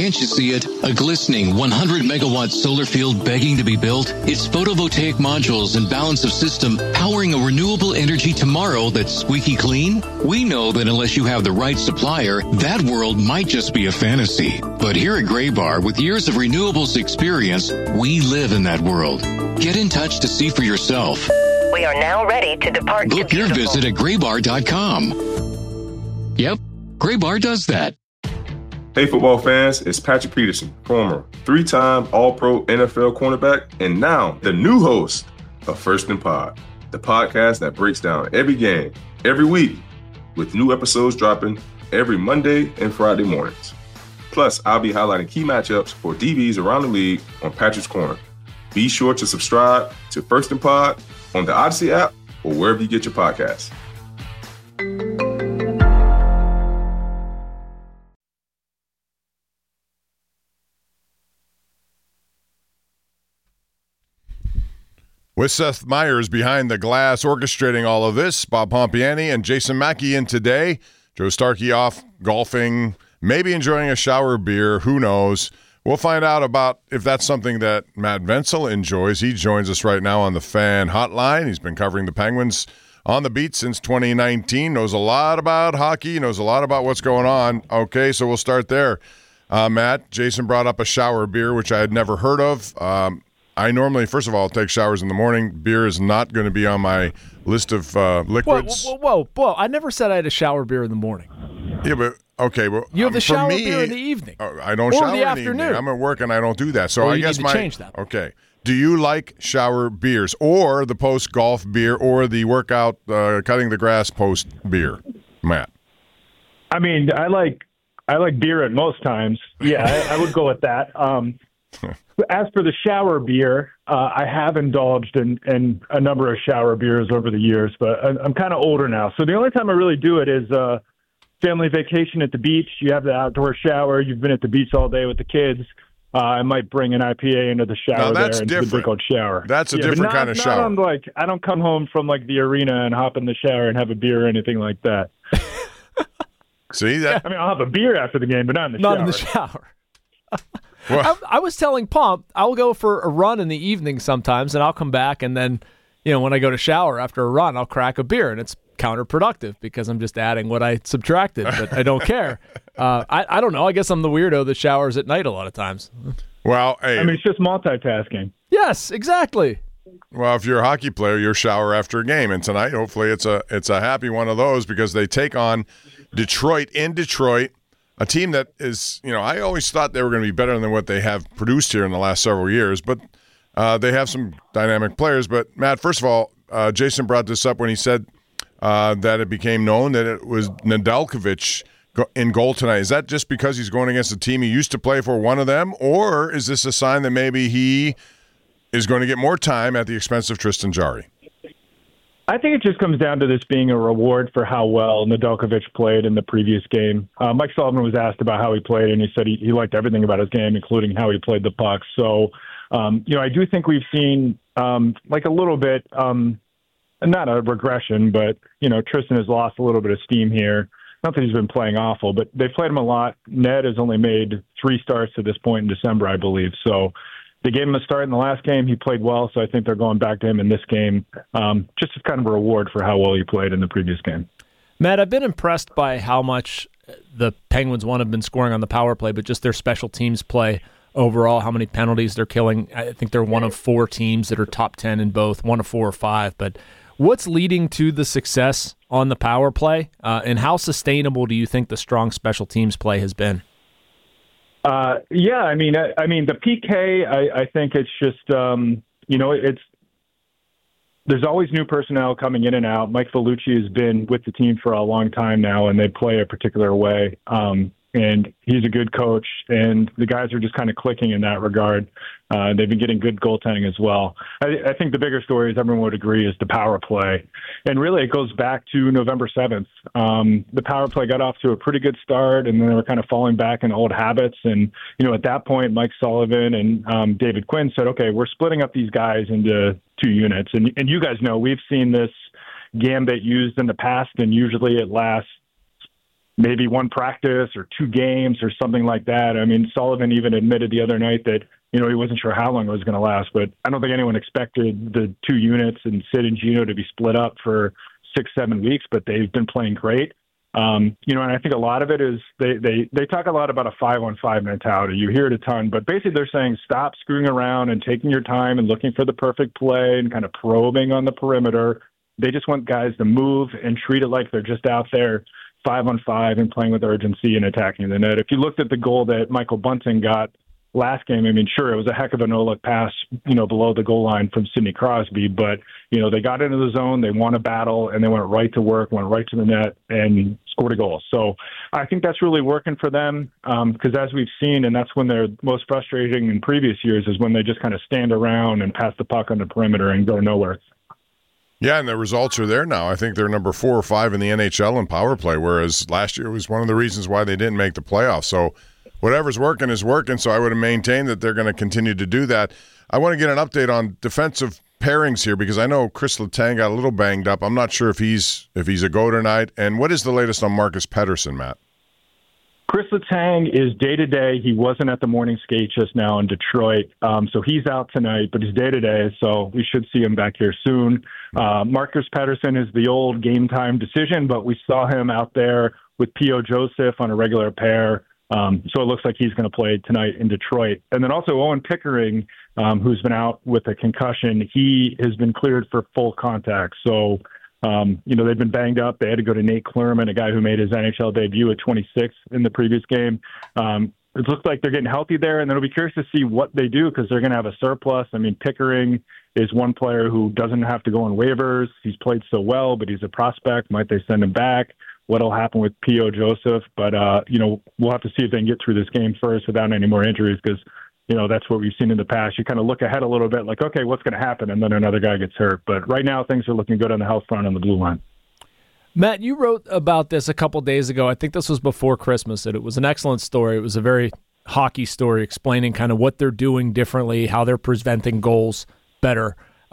Can't you see it? A glistening 100-megawatt solar field begging to be built? It's photovoltaic modules and balance of system powering a renewable energy tomorrow that's squeaky clean? We know that unless you have the right supplier, that world might just be a fantasy. But here at Graybar, with years of renewables experience, we live in that world. Get in touch to see for yourself. We are now ready to depart. Book your visit at graybar.com. Yep, Graybar does that. Hey, football fans, it's Patrick Peterson, former three-time All-Pro NFL cornerback, and now the new host of First and Pod, the podcast that breaks down every game, every week, with new episodes dropping every Monday and Friday mornings. Plus, I'll be highlighting key matchups for DBs around the league on Patrick's Corner. Be sure to subscribe to First and Pod on the Odyssey app or wherever you get your podcasts. With Seth Meyers behind the glass orchestrating all of this, Bob Pompiani and Jason Mackey in today. Joe Starkey off golfing, maybe enjoying a shower beer, who knows. We'll find out about if that's something that Matt Vensel enjoys. He joins us right now on the Fan Hotline. He's been covering the Penguins on the beat since 2019, knows a lot about hockey, knows a lot about what's going on. Okay, so we'll start there. Matt, Jason brought up a shower beer, which I had never heard of. I normally, first of all, take showers in the morning. Beer is not going to be on my list of liquids. Whoa. I never said I had a shower beer in the morning. Yeah, but, okay. Well, you have the shower beer in the evening. I don't shower in the afternoon. I'm at work and I don't do that. So well, I guess need to change that. Okay. Do you like shower beers or the post-golf beer or the workout, cutting the grass post beer, Matt? I mean, I like beer at most times. Yeah, I would go with that. As for the shower beer, I have indulged in a number of shower beers over the years, but I'm kind of older now. So the only time I really do it is family vacation at the beach. You have the outdoor shower. You've been at the beach all day with the kids. I might bring an IPA into the shower there and the big old shower. That's a different kind of shower. I don't come home from the arena and hop in the shower and have a beer or anything like that. See that? I mean, I'll have a beer after the game, but not in the shower. Not in the shower. I was telling Pomp, I'll go for a run in the evening sometimes, and I'll come back, and then, when I go to shower after a run, I'll crack a beer, and it's counterproductive because I'm just adding what I subtracted, but I don't care. I don't know. I guess I'm the weirdo that showers at night a lot of times. Well, hey. I mean, it's just multitasking. Yes, exactly. Well, if you're a hockey player, you shower after a game, and tonight, hopefully, it's a happy one of those because they take on Detroit in Detroit. A team that is, I always thought they were going to be better than what they have produced here in the last several years, but they have some dynamic players. But, Matt, first of all, Jason brought this up when he said that it became known that it was Nedeljkovic in goal tonight. Is that just because he's going against a team he used to play for, one of them, or is this a sign that maybe he is going to get more time at the expense of Tristan Jarry? I think it just comes down to this being a reward for how well Nedeljkovic played in the previous game. Mike Sullivan was asked about how he played, and he said he liked everything about his game, including how he played the puck. So, I do think we've seen a little bit, not a regression, but, Tristan has lost a little bit of steam here. Not that he's been playing awful, but they played him a lot. Ned has only made 3 starts to this point in December, I believe. So they gave him a start in the last game. He played well, so I think they're going back to him in this game, just as kind of a reward for how well he played in the previous game. Matt, I've been impressed by how much the Penguins, have been scoring on the power play, but just their special teams play overall, how many penalties they're killing. I think they're one of 4 teams that are top 10 in both, one of 4 or 5. But what's leading to the success on the power play, and how sustainable do you think the strong special teams play has been? I mean, the PK, I think it's just, there's always new personnel coming in and out. Mike Vellucci has been with the team for a long time now, and they play a particular way. And he's a good coach, and the guys are just kind of clicking in that regard. They've been getting good goaltending as well. I think the bigger story, as everyone would agree, is the power play. And really, it goes back to November 7th. The power play got off to a pretty good start, and then they were kind of falling back in old habits. And, at that point, Mike Sullivan and David Quinn said, okay, we're splitting up these guys into 2 units. And you guys know we've seen this gambit used in the past, and usually it lasts maybe one practice or 2 games or something like that. I mean, Sullivan even admitted the other night that, he wasn't sure how long it was going to last, but I don't think anyone expected the 2 units and Sid and Gino to be split up for 6-7 weeks, but they've been playing great. And I think a lot of it is they talk a lot about a 5-on-5 mentality. You hear it a ton, but basically they're saying stop screwing around and taking your time and looking for the perfect play and kind of probing on the perimeter. They just want guys to move and treat it like they're just out there 5-on-5 and playing with urgency and attacking the net. If you looked at the goal that Michael Bunting got last game, I mean, sure, it was a heck of a no-look pass, below the goal line from Sidney Crosby, but, they got into the zone, they won a battle, and they went right to work, went right to the net, and scored a goal. So I think that's really working for them because as we've seen, and that's when they're most frustrating in previous years, is when they just kind of stand around and pass the puck on the perimeter and go nowhere. Yeah, and the results are there now. I think they're number 4 or 5 in the NHL in power play, whereas last year was one of the reasons why they didn't make the playoffs. So whatever's working is working, so I would maintain that they're going to continue to do that. I want to get an update on defensive pairings here because I know Chris Letang got a little banged up. I'm not sure if he's a go tonight. And what is the latest on Marcus Pettersson, Matt? Chris Letang is day-to-day. He wasn't at the morning skate just now in Detroit, so he's out tonight, but he's day-to-day, so we should see him back here soon. Marcus Pettersson is the old game-time decision, but we saw him out there with P.O. Joseph on a regular pair, so it looks like he's going to play tonight in Detroit. And then also Owen Pickering, who's been out with a concussion, he has been cleared for full contact, so they've been banged up. They had to go to Nate Klurman, a guy who made his NHL debut at 26 in the previous game. It looks like they're getting healthy there, and then it'll be curious to see what they do because they're going to have a surplus. I mean, Pickering is one player who doesn't have to go on waivers. He's played so well, but he's a prospect. Might they send him back? What'll happen with P.O. Joseph? But, we'll have to see if they can get through this game first without any more injuries because that's what we've seen in the past. You kind of look ahead a little bit like, okay, what's going to happen? And then another guy gets hurt. But right now, things are looking good on the health front on the blue line. Matt, you wrote about this a couple days ago. I think this was before Christmas, and it was an excellent story. It was a very hockey story explaining kind of what they're doing differently, how they're preventing goals better.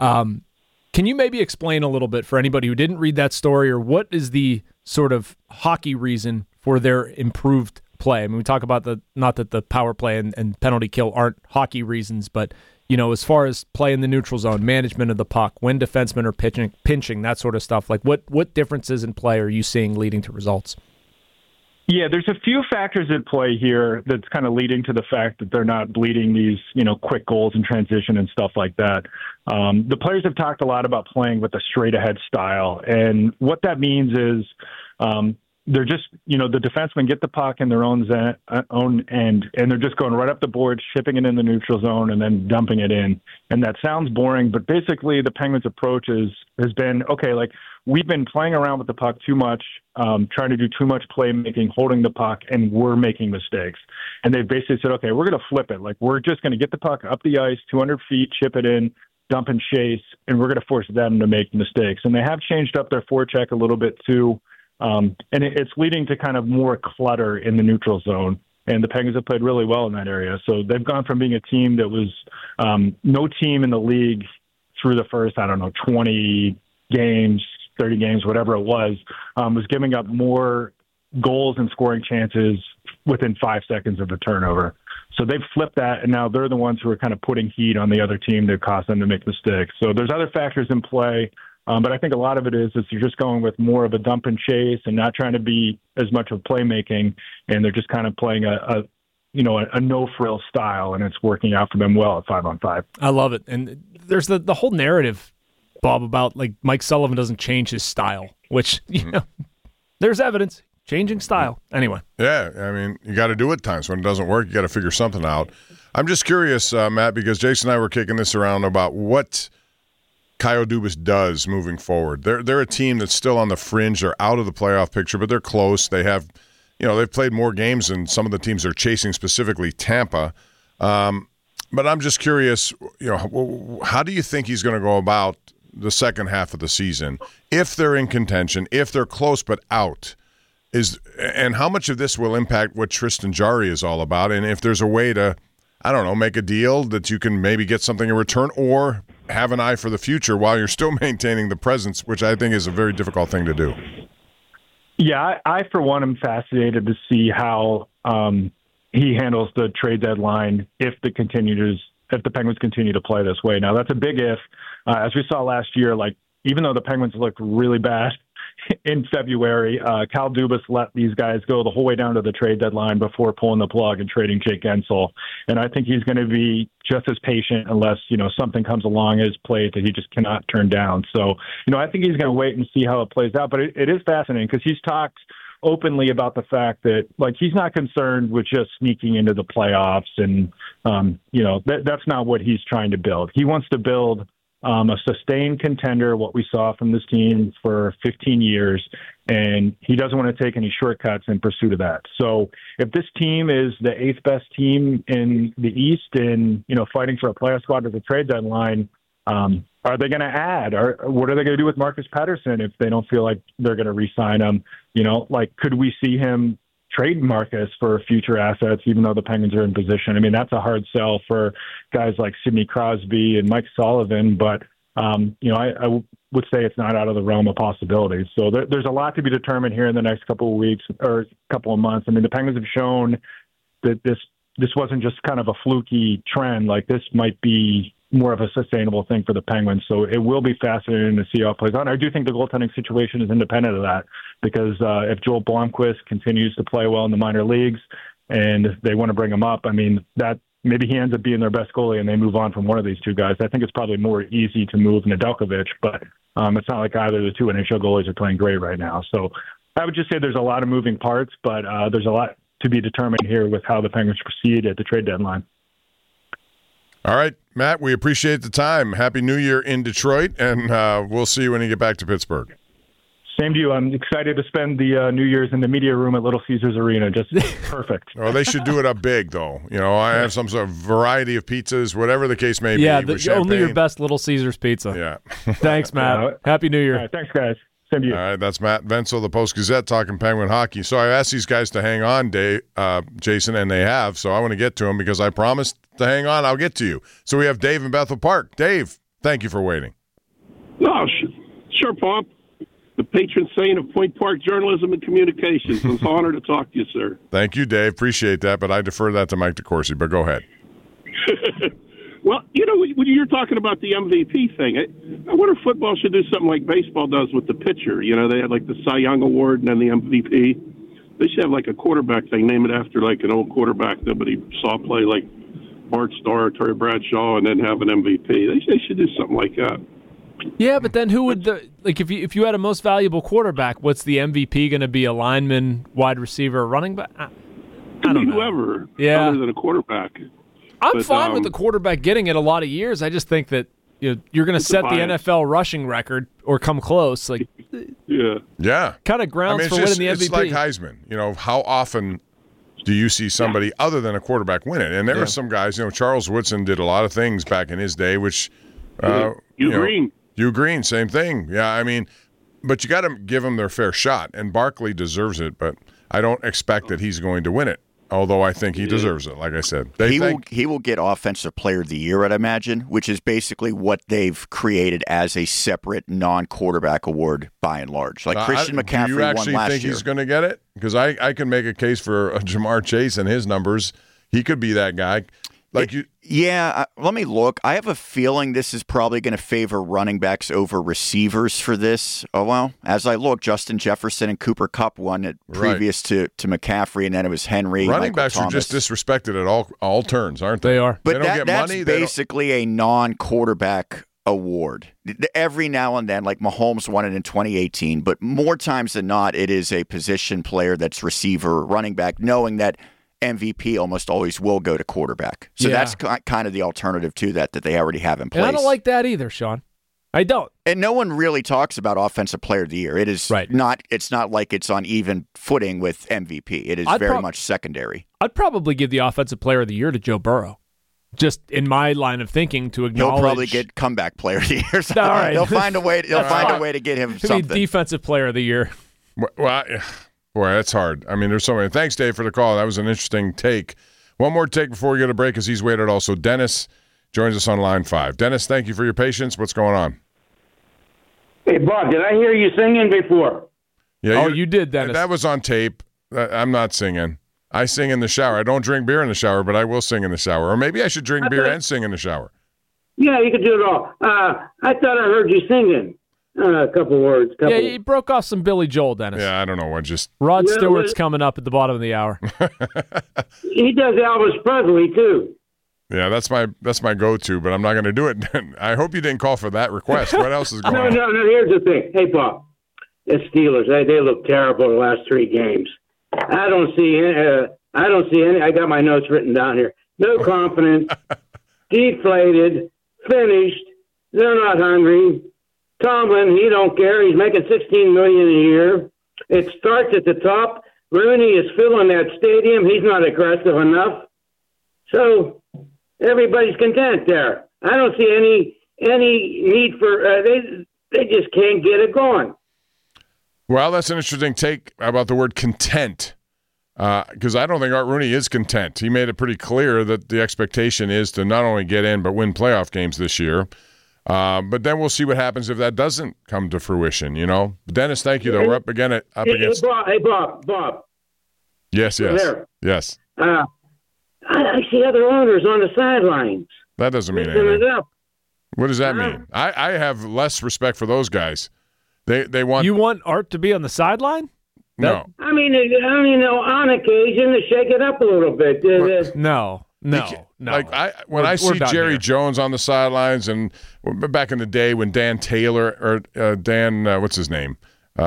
Can you maybe explain a little bit for anybody who didn't read that story, or what is the sort of hockey reason for their improved play? I mean, we talk about not that the power play and penalty kill aren't hockey reasons, but as far as play in the neutral zone, management of the puck, when defensemen are pinching, that sort of stuff. Like what differences in play are you seeing leading to results? Yeah, there's a few factors at play here that's kind of leading to the fact that they're not bleeding these, quick goals in transition and stuff like that. The players have talked a lot about playing with a straight-ahead style, and what that means is they're just, the defensemen get the puck in their own end, and they're just going right up the board, shipping it in the neutral zone, and then dumping it in. And that sounds boring, but basically the Penguins' approach has been, okay, like we've been playing around with the puck too much, trying to do too much playmaking, holding the puck, and we're making mistakes. And they've basically said, okay, we're going to flip it. Like we're just going to get the puck up the ice, 200 feet, chip it in, dump and chase, and we're going to force them to make mistakes. And they have changed up their forecheck a little bit too. And it's leading to kind of more clutter in the neutral zone. And the Penguins have played really well in that area. So they've gone from being a team that was no team in the league through the first, 20 games, 30 games, whatever it was giving up more goals and scoring chances within 5 seconds of a turnover. So they've flipped that, and now they're the ones who are kind of putting heat on the other team that caused them to make mistakes. So there's other factors in play. But I think a lot of it is you're just going with more of a dump and chase and not trying to be as much of playmaking, and they're just kind of playing a no-frill style, and it's working out for them well at 5-on-5. I love it. And there's the whole narrative, Bob, about like Mike Sullivan doesn't change his style, which, there's evidence. Changing style. Anyway. Yeah, I mean, you got to do it at times. When it doesn't work, you got to figure something out. I'm just curious, Matt, because Jason and I were kicking this around about what Kyle Dubas does moving forward. They're a team that's still on the fringe. They're out of the playoff picture, but they're close. They have, they've played more games than some of the teams they're chasing, specifically Tampa. But I'm just curious, how do you think he's going to go about the second half of the season if they're in contention, if they're close but out? And how much of this will impact what Tristan Jarry is all about? And if there's a way to, make a deal that you can maybe get something in return or have an eye for the future while you're still maintaining the presence, which I think is a very difficult thing to do. Yeah, I for one, am fascinated to see how he handles the trade deadline if the Penguins continue to play this way. Now, that's a big if. As we saw last year, like even though the Penguins looked really bad in February, Kyle Dubas let these guys go the whole way down to the trade deadline before pulling the plug and trading Jake Gensel. And I think he's going to be just as patient unless, something comes along his plate that he just cannot turn down. So, I think he's going to wait and see how it plays out. But it is fascinating because he's talked openly about the fact that, he's not concerned with just sneaking into the playoffs. And, that's not what he's trying to build. He wants to build a sustained contender, what we saw from this team for 15 years, and he doesn't want to take any shortcuts in pursuit of that. So if this team is the 8th best team in the East and, fighting for a playoff spot at the trade deadline, are they going to add? Or what are they going to do with Marcus Pettersson if they don't feel like they're going to re-sign him? Could we see him trade Marcus for future assets, even though the Penguins are in position? I mean, that's a hard sell for guys like Sidney Crosby and Mike Sullivan, but, I would say it's not out of the realm of possibilities. So there's a lot to be determined here in the next couple of weeks or couple of months. I mean, the Penguins have shown that this wasn't just kind of a fluky trend. Like, this might be more of a sustainable thing for the Penguins. So it will be fascinating to see how it plays out. I do think the goaltending situation is independent of that because if Joel Blomqvist continues to play well in the minor leagues and they want to bring him up, I mean, that maybe he ends up being their best goalie and they move on from one of these two guys. I think it's probably more easy to move Nedeljkovic, but it's not like either of the two NHL goalies are playing great right now. So I would just say there's a lot of moving parts, but there's a lot to be determined here with how the Penguins proceed at the trade deadline. All right, Matt, we appreciate the time. Happy New Year in Detroit, and we'll see you when you get back to Pittsburgh. Same to you. I'm excited to spend the New Year's in the media room at Little Caesars Arena. Just perfect. Well, they should do it up big, though. I have some sort of variety of pizzas, whatever the case may be. Yeah, only your best Little Caesars pizza. Yeah. Thanks, Matt. Happy New Year. All right, thanks, guys. Same to you. All right, that's Matt Wenzel, the Post-Gazette, talking Penguin hockey. So I asked these guys to hang on, Jason, and they have. So I want to get to them because I promised to hang on. I'll get to you. So we have Dave in Bethel Park. Dave, thank you for waiting. No, sure, Pomp. The patron saint of Point Park Journalism and Communications. It's an honor to talk to you, sir. Thank you, Dave. Appreciate that, but I defer that to Mike DeCourcy. But go ahead. Well, when you're talking about the MVP thing, I wonder if football should do something like baseball does with the pitcher. They had like the Cy Young Award and then the MVP. They should have like a quarterback thing, name it after like an old quarterback nobody saw play, like Bart Starr, Terry Bradshaw, and then have an MVP. They should do something like that. Yeah, but then who would if you had a most valuable quarterback, what's the MVP going to be? A lineman, wide receiver, running back? I don't know. Whoever, yeah, other than a quarterback. I'm fine with the quarterback getting it a lot of years. I just think that you're going to set the NFL rushing record or come close. Like, yeah, kind of grounds for winning the MVP. It's like Heisman. How often do you see somebody other than a quarterback win it? And there are some guys. Charles Woodson did a lot of things back in his day, which Hugh Green, same thing. Yeah, I mean, but you got to give them their fair shot, and Barkley deserves it. But I don't expect that he's going to win it. Although I think he deserves it, like I said. He will get Offensive Player of the Year, I'd imagine, which is basically what they've created as a separate non-quarterback award by and large. Like Christian McCaffrey won last year. Do you actually think he's going to get it? Because I can make a case for Jamar Chase and his numbers. He could be that guy. Let me look. I have a feeling this is probably going to favor running backs over receivers for this. Oh, well, as I look, Justin Jefferson and Cooper Kupp won it previous to McCaffrey, and then it was Henry. Running Michael backs Thomas. are just disrespected at all turns, aren't they? They are. But they don't get that's money. Basically a non-quarterback award. Every now and then, like Mahomes won it in 2018, but more times than not, it is a position player that's receiver, running back, knowing that MVP almost always will go to quarterback. So that's kind of the alternative to that they already have in place. And I don't like that either, Sean. I don't. And no one really talks about Offensive Player of the Year. It is not. It's not like it's on even footing with MVP. It is very much secondary. I'd probably give the Offensive Player of the Year to Joe Burrow. Just in my line of thinking, to acknowledge he'll probably get Comeback Player of the Year. So all right. They'll find a way. They'll find a way to get him something. Defensive Player of the Year. Well, boy, that's hard. I mean, there's so many. Thanks, Dave, for the call. That was an interesting take. One more take before we go to break, because he's waited also. Dennis joins us on line 5. Dennis, thank you for your patience. What's going on? Hey, Bob, did I hear you singing before? Yeah, you did, Dennis. That was on tape. I'm not singing. I sing in the shower. I don't drink beer in the shower, but I will sing in the shower. Or maybe I should drink beer and sing in the shower. Yeah, you could do it all. I thought I heard you singing a couple words. Yeah, he broke off some Billy Joel, Dennis. Yeah, I don't know. Rod Stewart's coming up at the bottom of the hour. He does Elvis Presley, too. Yeah, that's my go-to, but I'm not going to do it. I hope you didn't call for that request. What else is going on? No, here's the thing. Hey, Bob, the Steelers, they look terrible the last 3 games. I don't see any. I got my notes written down here. No confidence, deflated, finished. They're not hungry. Tomlin, he don't care. He's making $16 million a year. It starts at the top. Rooney is filling that stadium. He's not aggressive enough. So everybody's content there. I don't see any need for. They just can't get it going. Well, that's an interesting take about the word content, because I don't think Art Rooney is content. He made it pretty clear that the expectation is to not only get in but win playoff games this year. But then we'll see what happens if that doesn't come to fruition. Dennis, thank you. Though we're up against. Hey, Bob. Yes. I see other owners on the sidelines. That doesn't mean anything. What does that mean? I have less respect for those guys. They want. You want Art to be on the sideline? No. I mean, on occasion to shake it up a little bit. No. Like when I see Jerry Jones on the sidelines, and back in the day when Dan Taylor or Dan, what's his name?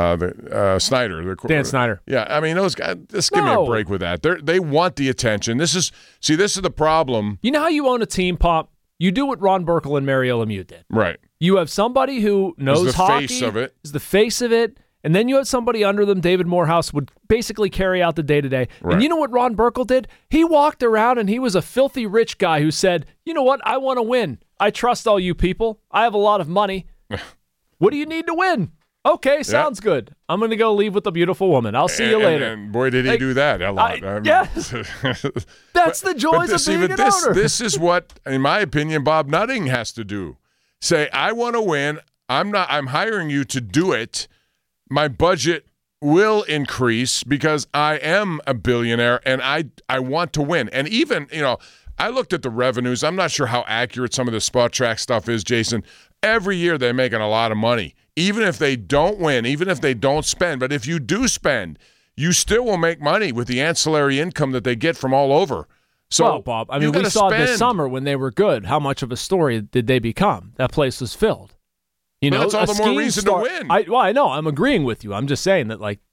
Snyder. Dan Snyder. Yeah, I mean, those guys, just give me a break with that. They want the attention. This is the problem. You know how you own a team, Pop? You do what Ron Burkle and Mario Lemieux did. Right. You have somebody who knows hockey. Face of it. Is the face of it. And then you have somebody under them, David Morehouse, would basically carry out the day-to-day. Right. And you know what Ron Burkle did? He walked around and he was a filthy rich guy who said, you know what? I want to win. I trust all you people. I have a lot of money. What do you need to win? Okay, sounds good. I'm going to go leave with the beautiful woman. I'll see you later. And boy, did he do that a lot. Yes. That's the joys of being an owner. This is what, in my opinion, Bob Nutting has to do. Say, I want to win. I'm hiring you to do it. My budget will increase because I am a billionaire and I want to win. And even, I looked at the revenues. I'm not sure how accurate some of the Spot Track stuff is, Jason. Every year they're making a lot of money. Even if they don't win, even if they don't spend. But if you do spend, you still will make money with the ancillary income that they get from all over. So, well, Bob, I mean, we saw this summer when they were good. How much of a story did they become? That place was filled. That's all the more reason to win. I know. I'm agreeing with you. I'm just saying that, like,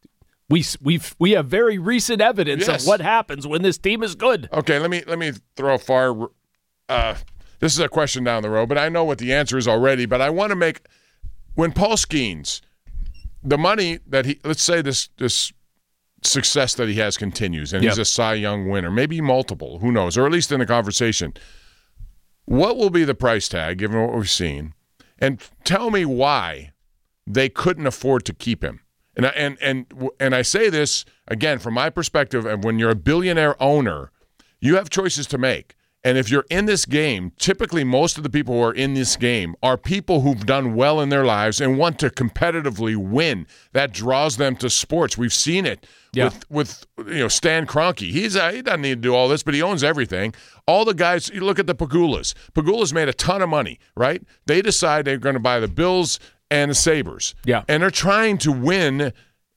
we have very recent evidence of what happens when this team is good. Okay, let me throw a far. This is a question down the road, but I know what the answer is already. But I want to make when Paul Skeens, the money that let's say this success that he has continues, and he's a Cy Young winner, maybe multiple, who knows, or at least in the conversation. What will be the price tag given what we've seen? And tell me why they couldn't afford to keep him. And I say this again from my perspective, and when you're a billionaire owner, you have choices to make. And if you're in this game, typically most of the people who are in this game are people who've done well in their lives and want to competitively win. That draws them to sports. We've seen it with Stan Kroenke. He doesn't need to do all this, but he owns everything. All the guys, you look at the Pagulas. Pagulas made a ton of money, right? They decide they're going to buy the Bills and the Sabres. Yeah. And they're trying to win,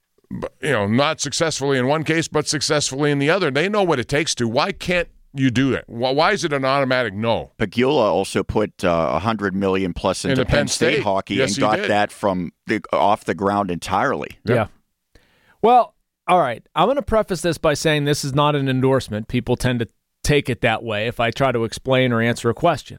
not successfully in one case, but successfully in the other. They know what it takes to. Why can't you do it? Why is it an automatic no? Pagula also put $100 million plus into Penn State hockey and got that from off the ground entirely. Yeah. Well, all right. I'm going to preface this by saying this is not an endorsement. People tend to take it that way if I try to explain or answer a question.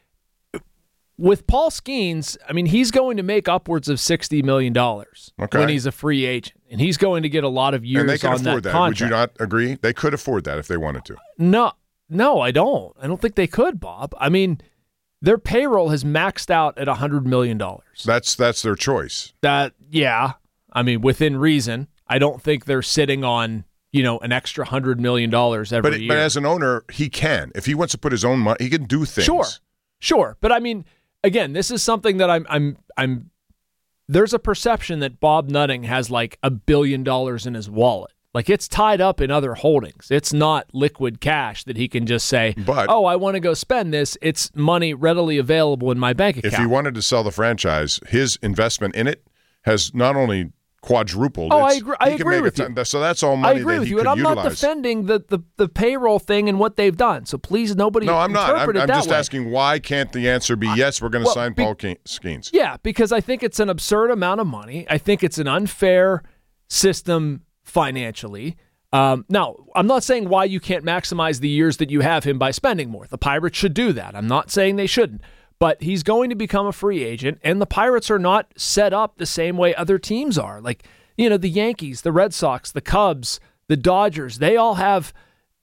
With Paul Skeens, I mean, he's going to make upwards of $60 million when he's a free agent. And he's going to get a lot of years on that contract. And they can afford that. Would you not agree? They could afford that if they wanted to. No, I don't. I don't think they could, Bob. I mean, their payroll has maxed out at $100 million. That's their choice. I mean, within reason. I don't think they're sitting on, an extra $100 million every year. But as an owner, he can. If he wants to put his own money, he can do things. Sure. But I mean, again, this is something that there's a perception that Bob Nutting has like $1 billion in his wallet. Like, it's tied up in other holdings. It's not liquid cash that he can just say, oh, I want to go spend this. It's money readily available in my bank account. If he wanted to sell the franchise, his investment in it has not only quadrupled. I agree with you. So that's all money I agree that with he you, could and I'm utilize. not defending the payroll thing and what they've done. So please, nobody interpret it that way. No, I'm not. I'm just asking, why can't the answer be yes, we're going to sign Paul Skeens? Yeah, because I think it's an absurd amount of money. I think it's an unfair system financially. Now, I'm not saying why you can't maximize the years that you have him by spending more. The Pirates should do that. I'm not saying they shouldn't. But he's going to become a free agent, and the Pirates are not set up the same way other teams are. Like, the Yankees, the Red Sox, the Cubs, the Dodgers, they all have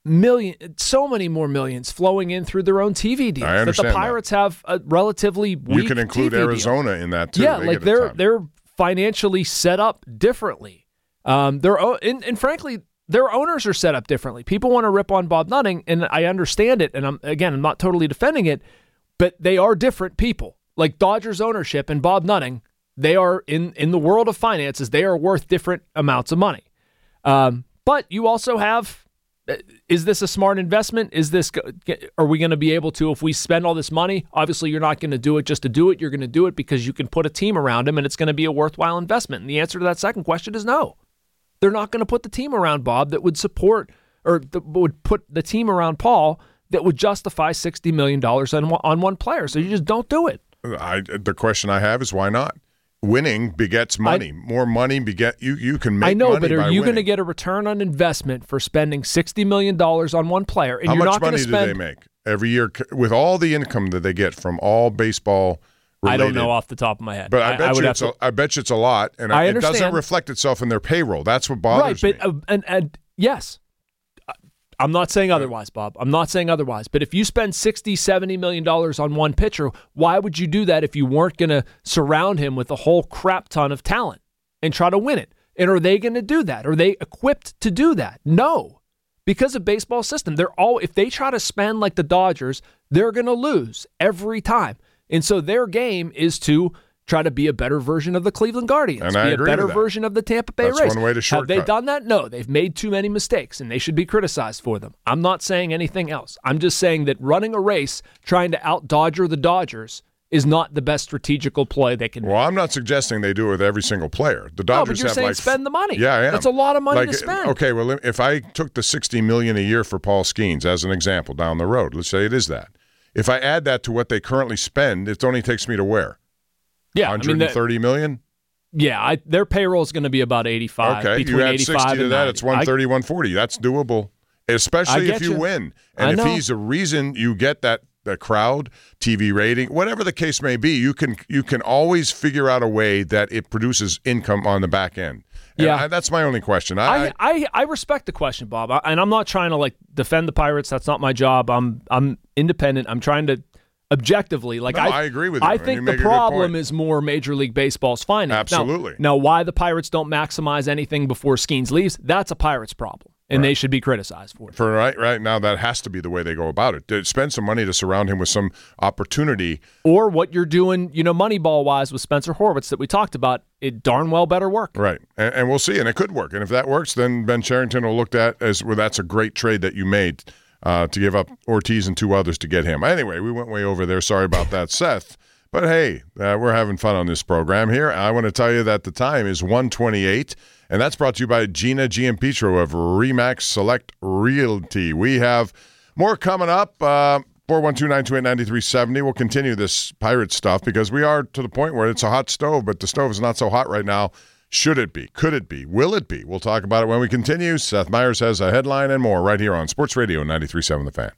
so many more millions flowing in through their own TV deals. I understand that the Pirates have a relatively weak You can include TV Arizona deal. in that, too. Yeah, they're financially set up differently. And frankly, their owners are set up differently. People want to rip on Bob Nutting, and I understand it, and I'm not totally defending it, but they are different people. Like Dodgers ownership and Bob Nutting, they are in the world of finances, they are worth different amounts of money. But you also have, is this a smart investment? Are we going to be able to, if we spend all this money, obviously you're not going to do it just to do it. You're going to do it because you can put a team around him and it's going to be a worthwhile investment. And the answer to that second question is no. They're not going to put the team around Bob that would support or would put the team around Paul that would justify $60 million on one player. So you just don't do it. The question I have is why not? Winning begets money. More money beget you can make. I know, money but are you going to get a return on investment for spending $60 million on one player? And how you're much not money spend, do they make every year with all the income that they get from all baseball? Related. I don't know off the top of my head. But I bet you it's a lot, and it doesn't reflect itself in their payroll. That's what bothers me. Right, and yes, I'm not saying otherwise, Bob. I'm not saying otherwise. But if you spend $60, $70 million on one pitcher, why would you do that if you weren't going to surround him with a whole crap ton of talent and try to win it? And are they going to do that? Are they equipped to do that? No. Because of baseball system, if they try to spend like the Dodgers, they're going to lose every time. And so their game is to try to be a better version of the Cleveland Guardians, and I agree a better with that. version of the Tampa Bay Rays. That's one way to shortcut. Have they done that? No. They've made too many mistakes, and they should be criticized for them. I'm not saying anything else. I'm just saying that running a race, trying to out-Dodger the Dodgers, is not the best strategical play they can make. Well, I'm not suggesting they do it with every single player. The Dodgers but you're have saying like spend the money. Yeah, I am. That's a lot of money to spend. Okay, well, if I took the $60 million a year for Paul Skeens as an example down the road, let's say it is that. If I add that to what they currently spend, it only takes me to where? Yeah, $130 million? Yeah, their payroll is going to be about 85. Okay, between you add 85 60 to and that, 90. it's 130, 140. That's doable, especially if you win. And if he's a reason you get that crowd, TV rating, whatever the case may be, you can always figure out a way that it produces income on the back end. And that's my only question. I respect the question, Bob, and I'm not trying to defend the Pirates. That's not my job. I'm independent. I'm trying to objectively, I agree with you. I think the problem is more Major League Baseball's finance. Absolutely. Now, why the Pirates don't maximize anything before Skeens leaves? That's a Pirates problem, and they should be criticized for it. For right now, that has to be the way they go about it. Spend some money to surround him with some opportunity, or what you're doing, Moneyball wise with Spencer Horwitz that we talked about. It darn well better work. Right, and we'll see, and it could work. And if that works, then Ben Cherington will look at as well. That's a great trade that you made. To give up Ortiz and two others to get him. Anyway, we went way over there. Sorry about that, Seth. But hey, we're having fun on this program here. I want to tell you that the time is 1:28, and that's brought to you by Gina Giampetro of Remax Select Realty. We have more coming up. 412-928-9370. We'll continue this pirate stuff because we are to the point where it's a hot stove, but the stove is not so hot right now. Should it be? Could it be? Will it be? We'll talk about it when we continue. Seth Meyers has a headline and more right here on Sports Radio 93.7 The Fan.